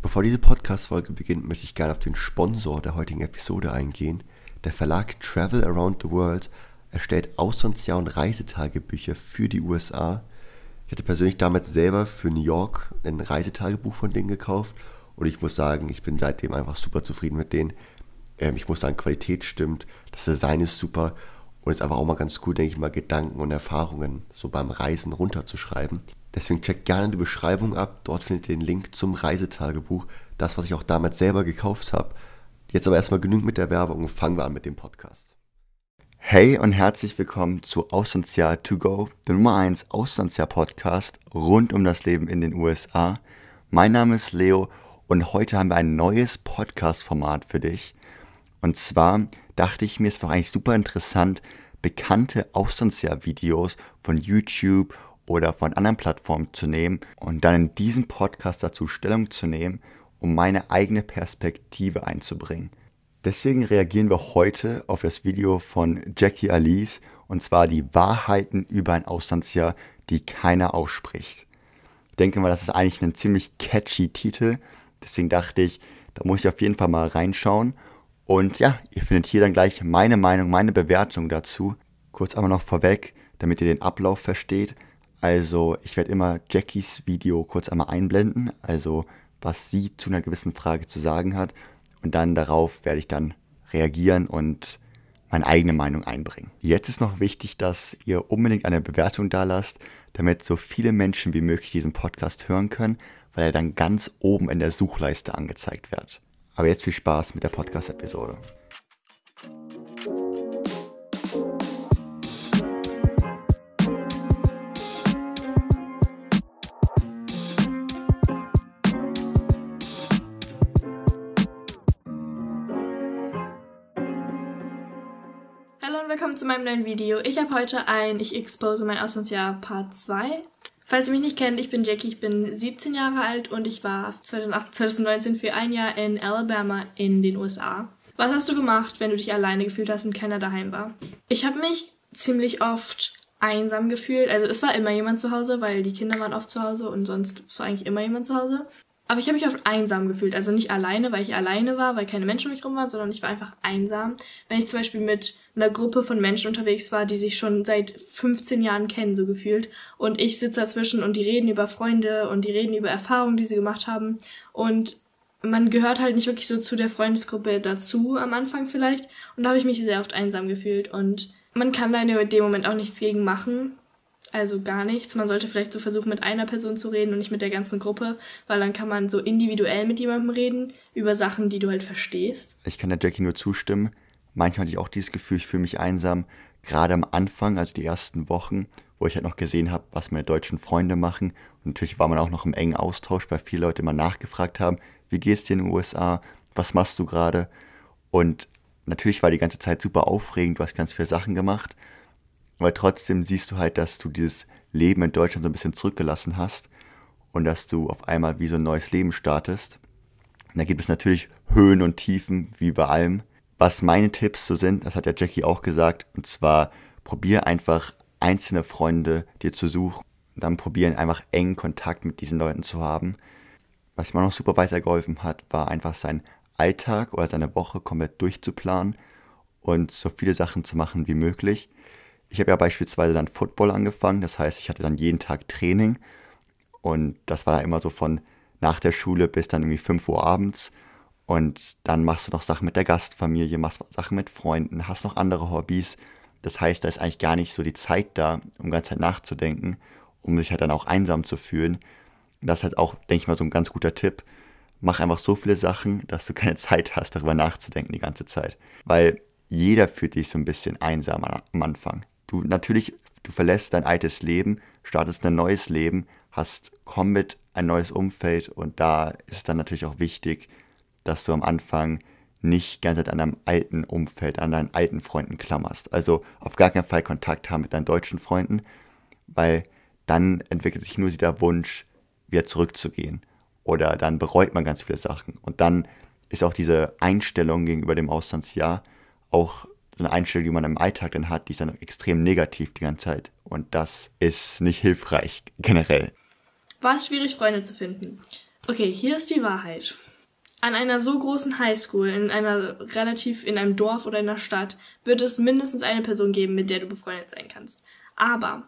Bevor diese Podcast-Folge beginnt, möchte ich gerne auf den Sponsor der heutigen Episode eingehen. Der Verlag Travel Around the World erstellt Auslandsjahr- und Reisetagebücher für die USA. Ich hatte persönlich damals selber für New York ein Reisetagebuch von denen gekauft und ich muss sagen, ich bin seitdem einfach super zufrieden mit denen. Ich muss sagen, Qualität stimmt, das Design ist super und es ist einfach auch mal ganz cool, denke ich mal, Gedanken und Erfahrungen so beim Reisen runterzuschreiben. Deswegen checkt gerne die Beschreibung ab, dort findet ihr den Link zum Reisetagebuch, das, was ich auch damals selber gekauft habe. Jetzt aber erstmal genug mit der Werbung und fangen wir an mit dem Podcast. Hey und herzlich willkommen zu Auslandsjahr to go, der Nummer 1 Auslandsjahr-Podcast rund um das Leben in den USA. Mein Name ist Leo und heute haben wir ein neues Podcast-Format für dich. Und zwar dachte ich mir, es war eigentlich super interessant, bekannte Auslandsjahr-Videos von YouTube oder von anderen Plattformen zu nehmen und dann in diesem Podcast dazu Stellung zu nehmen, um meine eigene Perspektive einzubringen. Deswegen reagieren wir heute auf das Video von Jackie Alice, und zwar die Wahrheiten über ein Auslandsjahr, die keiner ausspricht. Ich denke mal, das ist eigentlich ein ziemlich catchy Titel, deswegen dachte ich, da muss ich auf jeden Fall mal reinschauen. Und ja, ihr findet hier dann gleich meine Meinung, meine Bewertung dazu. Kurz aber noch vorweg, damit ihr den Ablauf versteht. Also ich werde immer Jackies Video kurz einmal einblenden, also was sie zu einer gewissen Frage zu sagen hat. Und dann darauf werde ich dann reagieren und meine eigene Meinung einbringen. Jetzt ist noch wichtig, dass ihr unbedingt eine Bewertung da lasst, damit so viele Menschen wie möglich diesen Podcast hören können, weil er dann ganz oben in der Suchleiste angezeigt wird. Aber jetzt viel Spaß mit der Podcast-Episode. Hallo und willkommen zu meinem neuen Video. Ich habe heute Ich expose mein Auslandsjahr Part 2. Falls ihr mich nicht kennt, ich bin Jackie, ich bin 17 Jahre alt und ich war 2018-2019 für ein Jahr in Alabama in den USA. Was hast du gemacht, wenn du dich alleine gefühlt hast und keiner daheim war? Ich habe mich ziemlich oft einsam gefühlt. Also es war immer jemand zu Hause, weil die Kinder waren oft zu Hause und sonst war eigentlich immer jemand zu Hause. Aber ich habe mich oft einsam gefühlt, also nicht alleine, weil ich alleine war, weil keine Menschen um mich rum waren, sondern ich war einfach einsam. Wenn ich zum Beispiel mit einer Gruppe von Menschen unterwegs war, die sich schon seit 15 Jahren kennen, so gefühlt, und ich sitze dazwischen und die reden über Freunde und die reden über Erfahrungen, die sie gemacht haben, und man gehört halt nicht wirklich so zu der Freundesgruppe dazu am Anfang vielleicht, und da habe ich mich sehr oft einsam gefühlt und man kann da in dem Moment auch nichts gegen machen. Also gar nichts. Man sollte vielleicht so versuchen, mit einer Person zu reden und nicht mit der ganzen Gruppe, weil dann kann man so individuell mit jemandem reden über Sachen, die du halt verstehst. Ich kann der Jackie nur zustimmen. Manchmal hatte ich auch dieses Gefühl, ich fühle mich einsam. Gerade am Anfang, also die ersten Wochen, wo ich halt noch gesehen habe, was meine deutschen Freunde machen. Und natürlich war man auch noch im engen Austausch, weil viele Leute immer nachgefragt haben, wie geht's dir in den USA? Was machst du gerade? Und natürlich war die ganze Zeit super aufregend, du hast ganz viele Sachen gemacht. Aber trotzdem siehst du halt, dass du dieses Leben in Deutschland so ein bisschen zurückgelassen hast und dass du auf einmal wie so ein neues Leben startest. Und da gibt es natürlich Höhen und Tiefen, wie bei allem. Was meine Tipps so sind, das hat ja Jackie auch gesagt, und zwar probier einfach einzelne Freunde dir zu suchen und dann probieren einfach engen Kontakt mit diesen Leuten zu haben. Was mir noch super weitergeholfen hat, war einfach seinen Alltag oder seine Woche komplett durchzuplanen und so viele Sachen zu machen wie möglich. Ich habe ja beispielsweise dann Football angefangen, das heißt, ich hatte dann jeden Tag Training und das war immer so von nach der Schule bis dann irgendwie 5 Uhr abends und dann machst du noch Sachen mit der Gastfamilie, machst Sachen mit Freunden, hast noch andere Hobbys. Das heißt, da ist eigentlich gar nicht so die Zeit da, um die ganze Zeit nachzudenken, um sich halt dann auch einsam zu fühlen. Und das ist halt auch, denke ich mal, so ein ganz guter Tipp. Mach einfach so viele Sachen, dass du keine Zeit hast, darüber nachzudenken die ganze Zeit. Weil jeder fühlt sich so ein bisschen einsam am Anfang. Du verlässt dein altes Leben, startest ein neues Leben, hast komplett ein neues Umfeld und da ist es dann natürlich auch wichtig, dass du am Anfang nicht ganz an deinem alten Umfeld, an deinen alten Freunden klammerst. Also auf gar keinen Fall Kontakt haben mit deinen deutschen Freunden, weil dann entwickelt sich nur der Wunsch, wieder zurückzugehen. Oder dann bereut man ganz viele Sachen. Und dann ist auch diese Einstellung gegenüber dem Auslandsjahr auch so eine Einstellung, die man im Alltag dann hat, die ist dann extrem negativ die ganze Zeit. Und das ist nicht hilfreich generell. War es schwierig, Freunde zu finden? Okay, hier ist die Wahrheit. An einer so großen Highschool, in einem Dorf oder in einer Stadt, wird es mindestens eine Person geben, mit der du befreundet sein kannst. Aber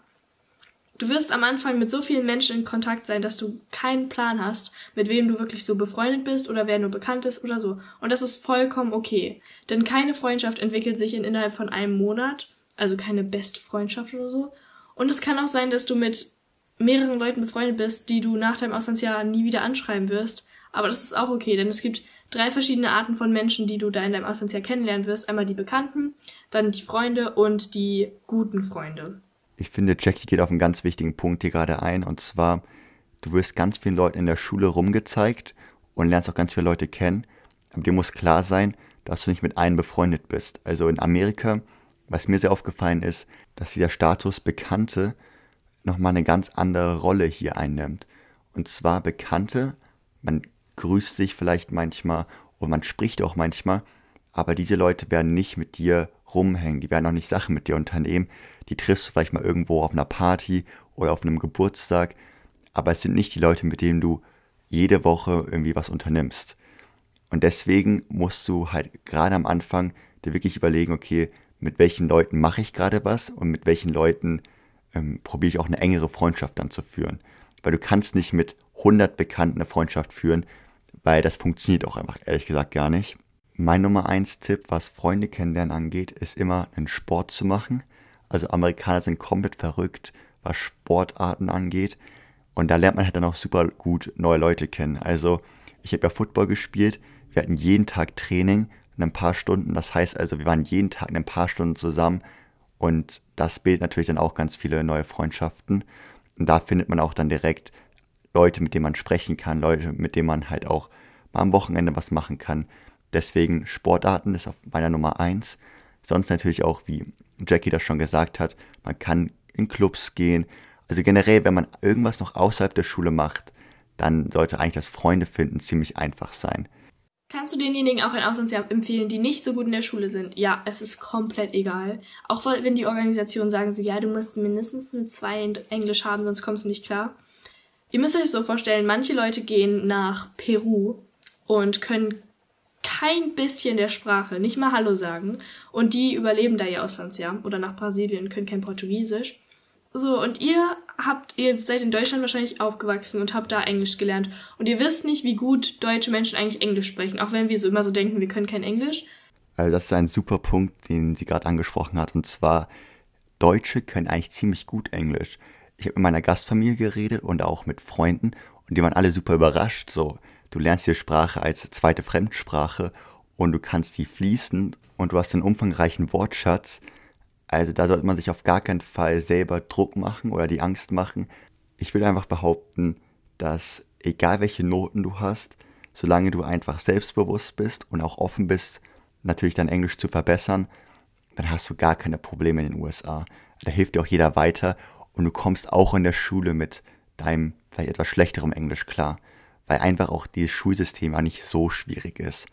du wirst am Anfang mit so vielen Menschen in Kontakt sein, dass du keinen Plan hast, mit wem du wirklich so befreundet bist oder wer nur bekannt ist oder so. Und das ist vollkommen okay. Denn keine Freundschaft entwickelt sich innerhalb von einem Monat, also keine beste Freundschaft oder so. Und es kann auch sein, dass du mit mehreren Leuten befreundet bist, die du nach deinem Auslandsjahr nie wieder anschreiben wirst. Aber das ist auch okay, denn es gibt 3 verschiedene Arten von Menschen, die du da in deinem Auslandsjahr kennenlernen wirst. Einmal die Bekannten, dann die Freunde und die guten Freunde. Ich finde, Jackie geht auf einen ganz wichtigen Punkt hier gerade ein. Und zwar, du wirst ganz vielen Leuten in der Schule rumgezeigt und lernst auch ganz viele Leute kennen. Aber dir muss klar sein, dass du nicht mit allen befreundet bist. Also in Amerika, was mir sehr aufgefallen ist, dass dieser Status Bekannte nochmal eine ganz andere Rolle hier einnimmt. Und zwar Bekannte, man grüßt sich vielleicht manchmal und man spricht auch manchmal, aber diese Leute werden nicht mit dir rumhängen, die werden auch nicht Sachen mit dir unternehmen, die triffst du vielleicht mal irgendwo auf einer Party oder auf einem Geburtstag, aber es sind nicht die Leute, mit denen du jede Woche irgendwie was unternimmst. Und deswegen musst du halt gerade am Anfang dir wirklich überlegen, okay, mit welchen Leuten mache ich gerade was und mit welchen Leuten probiere ich auch eine engere Freundschaft dann zu führen. Weil du kannst nicht mit 100 Bekannten eine Freundschaft führen, weil das funktioniert auch einfach ehrlich gesagt gar nicht. Mein Nummer 1 Tipp, was Freunde kennenlernen angeht, ist immer einen Sport zu machen. Also Amerikaner sind komplett verrückt, was Sportarten angeht. Und da lernt man halt dann auch super gut neue Leute kennen. Also ich habe ja Football gespielt, wir hatten jeden Tag Training in ein paar Stunden. Das heißt also, wir waren jeden Tag in ein paar Stunden zusammen. Und das bildet natürlich dann auch ganz viele neue Freundschaften. Und da findet man auch dann direkt Leute, mit denen man sprechen kann, Leute, mit denen man halt auch mal am Wochenende was machen kann. Deswegen Sportarten ist auf meiner Nummer 1. Sonst natürlich auch, wie Jackie das schon gesagt hat, man kann in Clubs gehen. Also generell, wenn man irgendwas noch außerhalb der Schule macht, dann sollte eigentlich das Freunde finden ziemlich einfach sein. Kannst du denjenigen auch ein Auslandsjahr empfehlen, die nicht so gut in der Schule sind? Ja, es ist komplett egal. Auch wenn die Organisationen sagen so, ja, du musst mindestens eine 2 in Englisch haben, sonst kommst du nicht klar. Ihr müsst euch so vorstellen, manche Leute gehen nach Peru und können kein bisschen der Sprache, nicht mal Hallo sagen. Und die überleben da ihr Auslandsjahr. Oder nach Brasilien, können kein Portugiesisch. So, und ihr seid in Deutschland wahrscheinlich aufgewachsen und habt da Englisch gelernt. Und ihr wisst nicht, wie gut deutsche Menschen eigentlich Englisch sprechen. Auch wenn wir so immer so denken, wir können kein Englisch. Also das ist ein super Punkt, den sie gerade angesprochen hat. Und zwar, Deutsche können eigentlich ziemlich gut Englisch. Ich habe mit meiner Gastfamilie geredet und auch mit Freunden. Und die waren alle super überrascht. So, du lernst die Sprache als zweite Fremdsprache und du kannst die fließend und du hast einen umfangreichen Wortschatz. Also da sollte man sich auf gar keinen Fall selber Druck machen oder die Angst machen. Ich will einfach behaupten, dass egal welche Noten du hast, solange du einfach selbstbewusst bist und auch offen bist, natürlich dein Englisch zu verbessern, dann hast du gar keine Probleme in den USA. Da hilft dir auch jeder weiter und du kommst auch in der Schule mit deinem vielleicht etwas schlechterem Englisch klar, weil einfach auch dieses Schulsystem auch nicht so schwierig ist.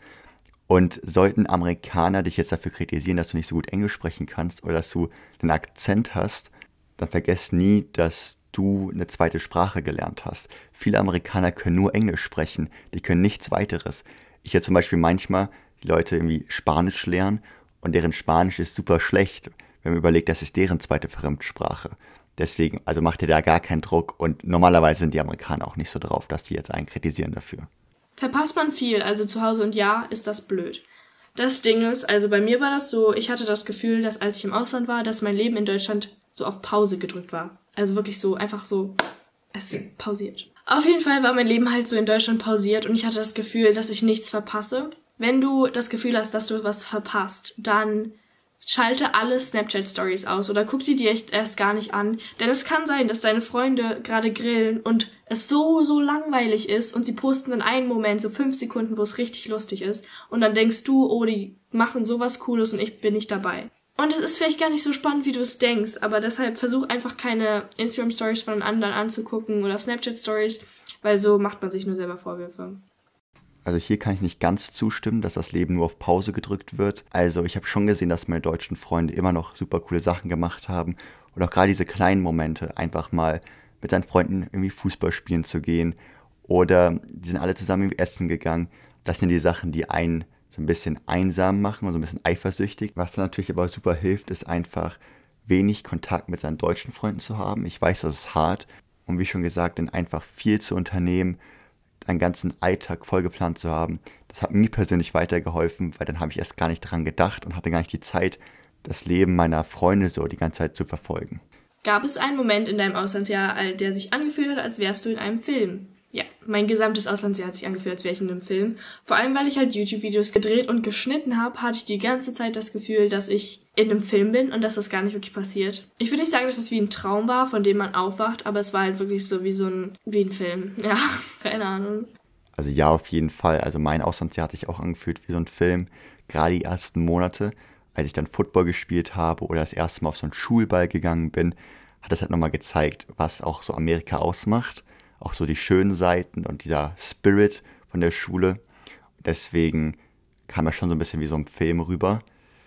Und sollten Amerikaner dich jetzt dafür kritisieren, dass du nicht so gut Englisch sprechen kannst oder dass du einen Akzent hast, dann vergiss nie, dass du eine zweite Sprache gelernt hast. Viele Amerikaner können nur Englisch sprechen, die können nichts weiteres. Ich höre zum Beispiel manchmal die Leute irgendwie Spanisch lernen und deren Spanisch ist super schlecht, wenn man überlegt, das ist deren zweite Fremdsprache. Deswegen, also macht ihr da gar keinen Druck und normalerweise sind die Amerikaner auch nicht so drauf, dass die jetzt einen kritisieren dafür. Verpasst man viel, also zu Hause und ja, ist das blöd. Das Ding ist, also bei mir war das so, ich hatte das Gefühl, dass als ich im Ausland war, dass mein Leben in Deutschland so auf Pause gedrückt war. Also wirklich so, einfach so, es ist pausiert. Auf jeden Fall war mein Leben halt so in Deutschland pausiert und ich hatte das Gefühl, dass ich nichts verpasse. Wenn du das Gefühl hast, dass du was verpasst, dann schalte alle Snapchat-Stories aus oder guck sie dir erst gar nicht an. Denn es kann sein, dass deine Freunde gerade grillen und es so langweilig ist und sie posten dann einen Moment, so 5 Sekunden, wo es richtig lustig ist. Und dann denkst du, oh, die machen sowas Cooles und ich bin nicht dabei. Und es ist vielleicht gar nicht so spannend, wie du es denkst, aber deshalb versuch einfach keine Instagram-Stories von anderen anzugucken oder Snapchat-Stories, weil so macht man sich nur selber Vorwürfe. Also hier kann ich nicht ganz zustimmen, dass das Leben nur auf Pause gedrückt wird. Also ich habe schon gesehen, dass meine deutschen Freunde immer noch super coole Sachen gemacht haben. Und auch gerade diese kleinen Momente, einfach mal mit seinen Freunden irgendwie Fußball spielen zu gehen oder die sind alle zusammen essen gegangen. Das sind die Sachen, die einen so ein bisschen einsam machen und so ein bisschen eifersüchtig. Was dann natürlich aber super hilft, ist einfach wenig Kontakt mit seinen deutschen Freunden zu haben. Ich weiß, das ist hart und wie schon gesagt, dann einfach viel zu unternehmen, einen ganzen Alltag vollgeplant zu haben. Das hat mir persönlich weitergeholfen, weil dann habe ich erst gar nicht dran gedacht und hatte gar nicht die Zeit, das Leben meiner Freunde so die ganze Zeit zu verfolgen. Gab es einen Moment in deinem Auslandsjahr, der sich angefühlt hat, als wärst du in einem Film? Ja, mein gesamtes Auslandsjahr hat sich angefühlt, als wäre ich in einem Film. Vor allem, weil ich halt YouTube-Videos gedreht und geschnitten habe, hatte ich die ganze Zeit das Gefühl, dass ich in einem Film bin und dass das gar nicht wirklich passiert. Ich würde nicht sagen, dass es wie ein Traum war, von dem man aufwacht, aber es war halt wirklich so wie ein Film. Ja, keine Ahnung. Also ja, auf jeden Fall. Also mein Auslandsjahr hat sich auch angefühlt wie so ein Film. Gerade die ersten Monate, als ich dann Football gespielt habe oder das erste Mal auf so einen Schulball gegangen bin, hat das halt nochmal gezeigt, was auch so Amerika ausmacht. Auch so die schönen Seiten und dieser Spirit von der Schule. Deswegen kam er schon so ein bisschen wie so ein Film rüber.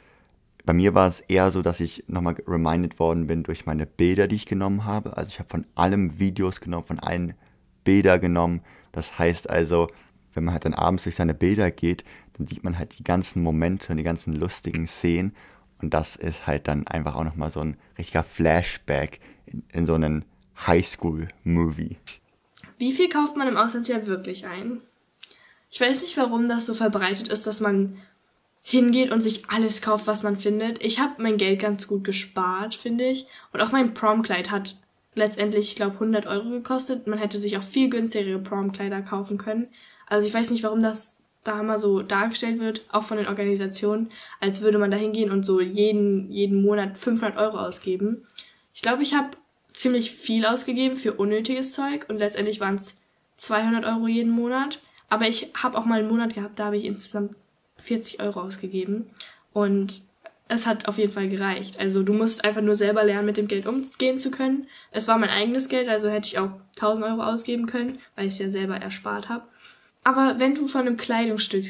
Bei mir war es eher so, dass ich nochmal reminded worden bin durch meine Bilder, die ich genommen habe. Also ich habe von allem Videos genommen, von allen Bilder genommen. Das heißt also, wenn man halt dann abends durch seine Bilder geht, dann sieht man halt die ganzen Momente und die ganzen lustigen Szenen. Und das ist halt dann einfach auch nochmal so ein richtiger Flashback in so einen Highschool-Movie. Wie viel kauft man im Auslandsjahr wirklich ein? Ich weiß nicht, warum das so verbreitet ist, dass man hingeht und sich alles kauft, was man findet. Ich habe mein Geld ganz gut gespart, finde ich. Und auch mein Promkleid hat letztendlich, ich glaube, 100 Euro gekostet. Man hätte sich auch viel günstigere Promkleider kaufen können. Also ich weiß nicht, warum das da immer so dargestellt wird, auch von den Organisationen, als würde man da hingehen und so jeden Monat 500 Euro ausgeben. Ich glaube, ich habe ziemlich viel ausgegeben für unnötiges Zeug und letztendlich waren es 200 Euro jeden Monat. Aber ich habe auch mal einen Monat gehabt, da habe ich insgesamt 40 Euro ausgegeben und es hat auf jeden Fall gereicht. Also du musst einfach nur selber lernen, mit dem Geld umgehen zu können. Es war mein eigenes Geld, also hätte ich auch 1000 Euro ausgeben können, weil ich es ja selber erspart habe. Aber wenn du vor einem Kleidungsstück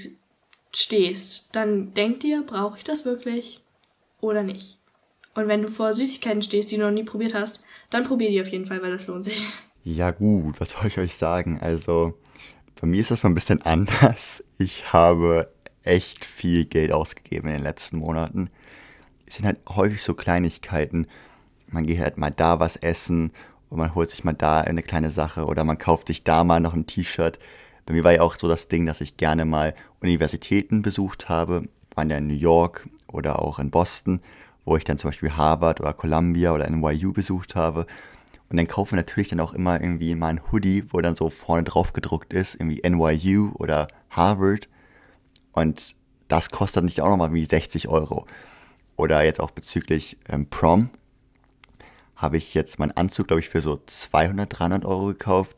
stehst, dann denk dir, brauche ich das wirklich oder nicht? Und wenn du vor Süßigkeiten stehst, die du noch nie probiert hast, dann probier die auf jeden Fall, weil das lohnt sich. Ja gut, was soll ich euch sagen? Also bei mir ist das so ein bisschen anders. Ich habe echt viel Geld ausgegeben in den letzten Monaten. Es sind halt häufig so Kleinigkeiten. Man geht halt mal da was essen und man holt sich mal da eine kleine Sache oder man kauft sich da mal noch ein T-Shirt. Bei mir war ja auch so das Ding, dass ich gerne mal Universitäten besucht habe. Wir waren ja in New York oder auch in Boston, wo ich dann zum Beispiel Harvard oder Columbia oder NYU besucht habe. Und dann kaufen wir natürlich dann auch immer irgendwie mal ein Hoodie, wo dann so vorne drauf gedruckt ist, irgendwie NYU oder Harvard. Und das kostet nicht auch nochmal wie 60 Euro. Oder jetzt auch bezüglich Prom habe ich jetzt meinen Anzug, glaube ich, für so 200, 300 Euro gekauft.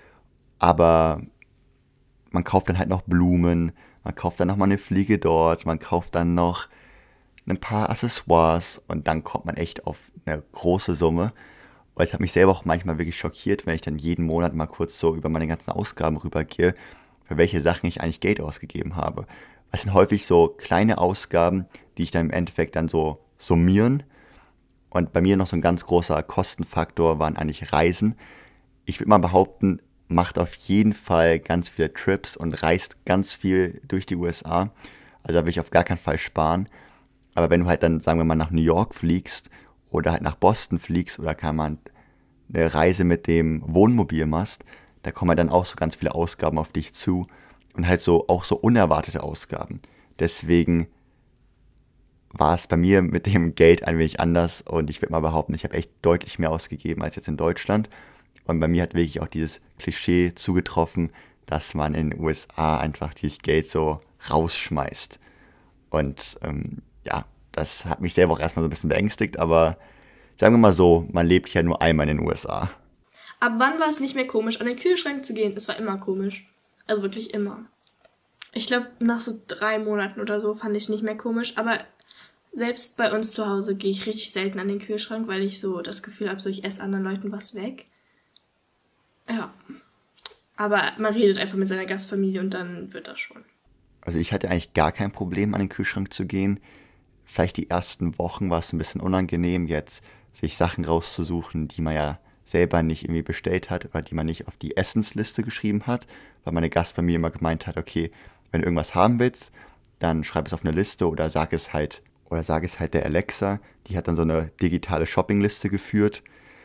Aber man kauft dann halt noch Blumen, man kauft dann nochmal eine Fliege dort, man kauft dann noch ein paar Accessoires und dann kommt man echt auf eine große Summe. Weil ich habe mich selber auch manchmal wirklich schockiert, wenn ich dann jeden Monat mal kurz so über meine ganzen Ausgaben rübergehe, für welche Sachen ich eigentlich Geld ausgegeben habe. Es sind häufig so kleine Ausgaben, die ich dann im Endeffekt dann so summieren. Und bei mir noch so ein ganz großer Kostenfaktor waren eigentlich Reisen. Ich würde mal behaupten, macht auf jeden Fall ganz viele Trips und reist ganz viel durch die USA. Also da will ich auf gar keinen Fall sparen. Aber wenn du halt dann, sagen wir mal, nach New York fliegst oder halt nach Boston fliegst oder kann man eine Reise mit dem Wohnmobil machst, da kommen halt dann auch so ganz viele Ausgaben auf dich zu und halt so auch so unerwartete Ausgaben. Deswegen war es bei mir mit dem Geld ein wenig anders und ich würde mal behaupten, ich habe echt deutlich mehr ausgegeben als jetzt in Deutschland. Und bei mir hat wirklich auch dieses Klischee zugetroffen, dass man in den USA einfach dieses Geld so rausschmeißt. Und ja, das hat mich selber auch erstmal so ein bisschen beängstigt, aber sagen wir mal so, man lebt ja nur einmal in den USA. Ab wann war es nicht mehr komisch, an den Kühlschrank zu gehen? Es war immer komisch. Also wirklich immer. Ich glaube, nach so 3 Monaten oder so fand ich es nicht mehr komisch, aber selbst bei uns zu Hause gehe ich richtig selten an den Kühlschrank, weil ich so das Gefühl habe, so ich esse anderen Leuten was weg. Ja. Aber man redet einfach mit seiner Gastfamilie und dann wird das schon. Also ich hatte eigentlich gar kein Problem, an den Kühlschrank zu gehen. Vielleicht die ersten Wochen war es ein bisschen unangenehm, jetzt sich Sachen rauszusuchen, die man ja selber nicht irgendwie bestellt hat oder die man nicht auf die Essensliste geschrieben hat, weil meine Gastfamilie immer gemeint hat, okay, wenn du irgendwas haben willst, dann schreib es auf eine Liste oder sag es halt der Alexa. Die hat dann so eine digitale Shoppingliste geführt.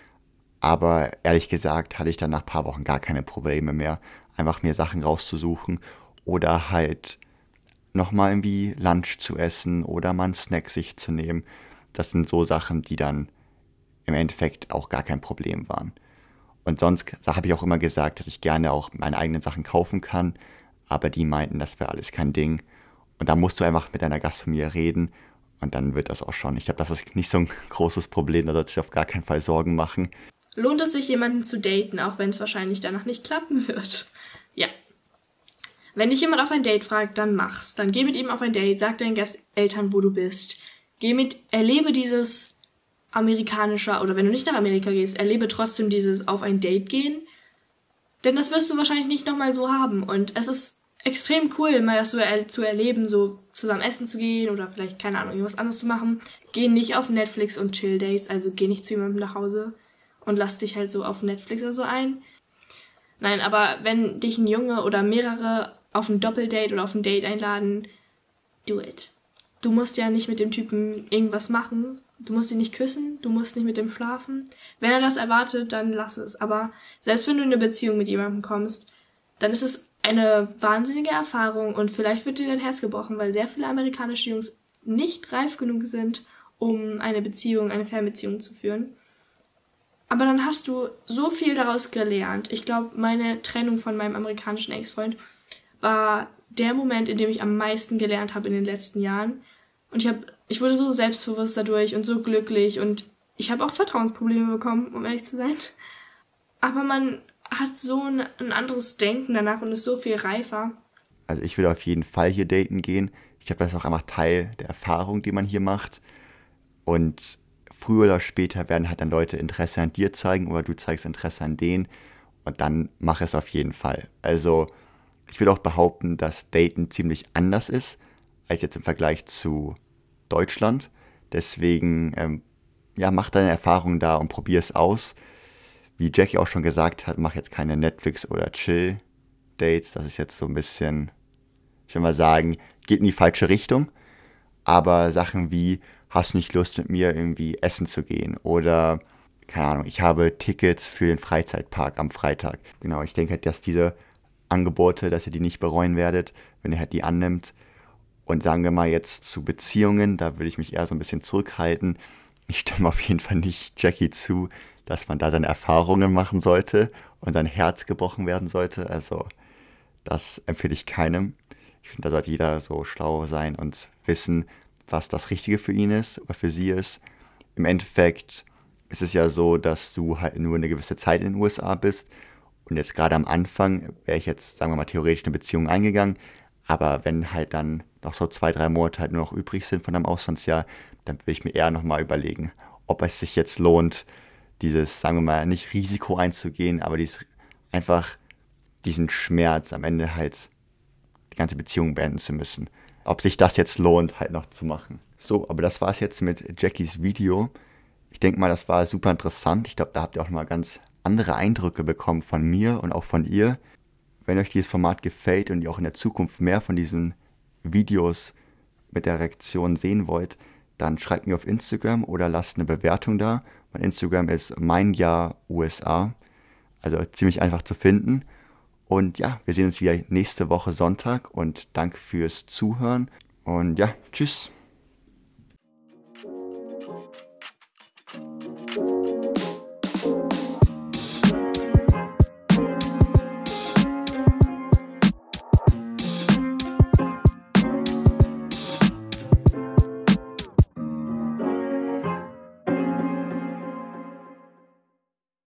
Aber ehrlich gesagt hatte ich dann nach ein paar Wochen gar keine Probleme mehr, einfach mir Sachen rauszusuchen oder halt nochmal irgendwie Lunch zu essen oder mal einen Snack sich zu nehmen. Das sind so Sachen, die dann im Endeffekt auch gar kein Problem waren. Und sonst habe ich auch immer gesagt, dass ich gerne auch meine eigenen Sachen kaufen kann, aber die meinten, das wäre alles kein Ding. Und da musst du einfach mit deiner Gastfamilie reden und dann wird das auch schon. Ich glaube, das ist nicht so ein großes Problem, da sollte ich auf gar keinen Fall Sorgen machen. Lohnt es sich, jemanden zu daten, auch wenn es wahrscheinlich danach nicht klappen wird? Ja. Wenn dich jemand auf ein Date fragt, dann mach's. Dann geh mit ihm auf ein Date, sag deinen Gasteltern, wo du bist. Erlebe dieses amerikanische, oder wenn du nicht nach Amerika gehst, erlebe trotzdem dieses auf ein Date gehen. Denn das wirst du wahrscheinlich nicht nochmal so haben. Und es ist extrem cool, mal das so zu erleben, so zusammen essen zu gehen oder vielleicht, keine Ahnung, irgendwas anderes zu machen. Geh nicht auf Netflix und Chill-Dates, also geh nicht zu jemandem nach Hause und lass dich halt so auf Netflix oder so ein. Nein, aber wenn dich ein Junge oder mehrere auf ein Doppeldate oder auf ein Date einladen, do it. Du musst ja nicht mit dem Typen irgendwas machen. Du musst ihn nicht küssen, du musst nicht mit ihm schlafen. Wenn er das erwartet, dann lass es. Aber selbst wenn du in eine Beziehung mit jemandem kommst, dann ist es eine wahnsinnige Erfahrung und vielleicht wird dir dein Herz gebrochen, weil sehr viele amerikanische Jungs nicht reif genug sind, um eine Fernbeziehung zu führen. Aber dann hast du so viel daraus gelernt. Ich glaube, meine Trennung von meinem amerikanischen Ex-Freund war der Moment, in dem ich am meisten gelernt habe in den letzten Jahren. Und ich wurde so selbstbewusst dadurch und so glücklich und ich habe auch Vertrauensprobleme bekommen, um ehrlich zu sein. Aber man hat so ein anderes Denken danach und ist so viel reifer. Also ich will auf jeden Fall hier daten gehen. Ich glaube, das ist auch einfach Teil der Erfahrung, die man hier macht. Und früher oder später werden halt dann Leute Interesse an dir zeigen oder du zeigst Interesse an denen. Und dann mach es auf jeden Fall. Also ich will auch behaupten, dass Daten ziemlich anders ist als jetzt im Vergleich zu Deutschland. Deswegen, mach deine Erfahrungen da und probier es aus. Wie Jackie auch schon gesagt hat, mach jetzt keine Netflix- oder Chill-Dates. Das ist jetzt so ein bisschen, ich will mal sagen, geht in die falsche Richtung. Aber Sachen wie, hast du nicht Lust mit mir irgendwie essen zu gehen? Oder, keine Ahnung, ich habe Tickets für den Freizeitpark am Freitag. Genau, ich denke halt, dass diese Angebote, dass ihr die nicht bereuen werdet, wenn ihr halt die annimmt. Und sagen wir mal jetzt zu Beziehungen, da würde ich mich eher so ein bisschen zurückhalten. Ich stimme auf jeden Fall nicht Jackie zu, dass man da seine Erfahrungen machen sollte und sein Herz gebrochen werden sollte. Also das empfehle ich keinem. Ich finde, da sollte jeder so schlau sein und wissen, was das Richtige für ihn ist oder für sie ist. Im Endeffekt ist es ja so, dass du halt nur eine gewisse Zeit in den USA bist. Und jetzt gerade am Anfang wäre ich jetzt, sagen wir mal, theoretisch eine Beziehung eingegangen. Aber wenn halt dann noch so 2-3 Monate halt nur noch übrig sind von einem Auslandsjahr, dann würde ich mir eher nochmal überlegen, ob es sich jetzt lohnt, dieses, sagen wir mal, nicht Risiko einzugehen, aber einfach diesen Schmerz am Ende halt die ganze Beziehung beenden zu müssen. Ob sich das jetzt lohnt, halt noch zu machen. So, aber das war es jetzt mit Jackies Video. Ich denke mal, das war super interessant. Ich glaube, da habt ihr auch mal ganz andere Eindrücke bekommen von mir und auch von ihr. Wenn euch dieses Format gefällt und ihr auch in der Zukunft mehr von diesen Videos mit der Reaktion sehen wollt, dann schreibt mir auf Instagram oder lasst eine Bewertung da. Mein Instagram ist meinjahr.usa, also ziemlich einfach zu finden. Und ja, wir sehen uns wieder nächste Woche Sonntag und danke fürs Zuhören. Und ja, tschüss.